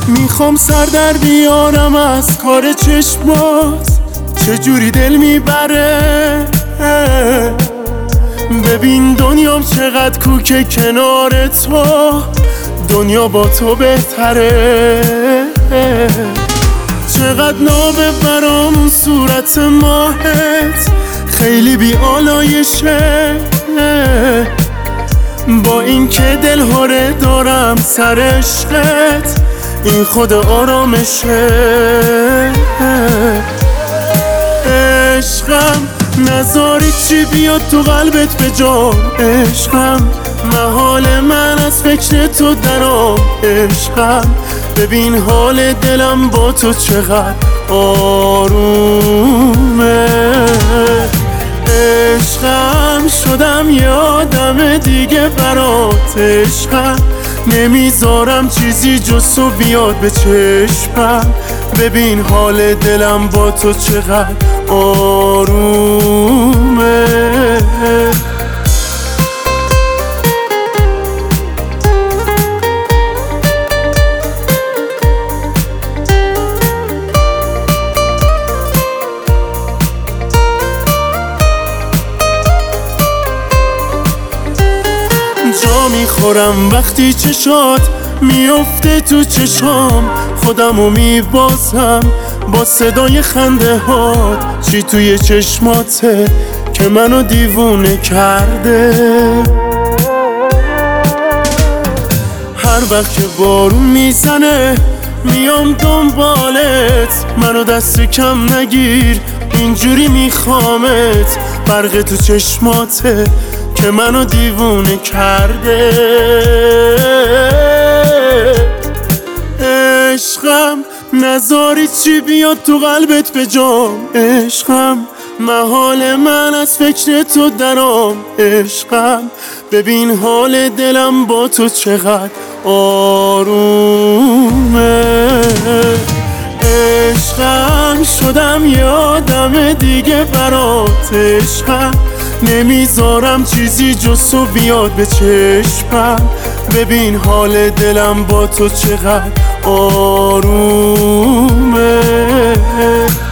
میخوام سر در بیارم از کار چشمات، چجوری دل میبره. ببین دنیام چقدر کوکه کنار تو، دنیا با تو بهتره. چقدر نابه برام صورت ماهت، خیلی بی آلایشه. با این که دل هاره دارم سر عشقت، این خود آرامشه. عشقم نذاری چی بیاد تو قلبت به جان. عشقم محال من از فکر تو درام. عشقم ببین حال دلم با تو چقدر آرومه. عشقم شدم یه آدم دیگه برات. عشقم نمیذارم چیزی جز تو بیاد به چشمم. ببین حال دلم با تو چقدر آرومه. جا میخورم وقتی چشات میفته تو چشام، خودمو میبازم با صدای خنده هات. چی توی چشماته که منو دیوونه کرده؟ هر وقت که بارون میزنه میام دنبالت، منو دست کم نگیر اینجوری میخوامت. برق تو چشماته که منو دیوونه کرده. عشقم نذاری چی بیاد تو قلبت به جام. عشقم محال من از فکر تو درام. عشقم ببین حال دلم با تو چقدر آرومه. عشقم شدم یه آدم دیگه برات. عشقم نمیذارم چیزی جز تو بیاد به چشمم. ببین حال دلم با تو چقدر آرومه.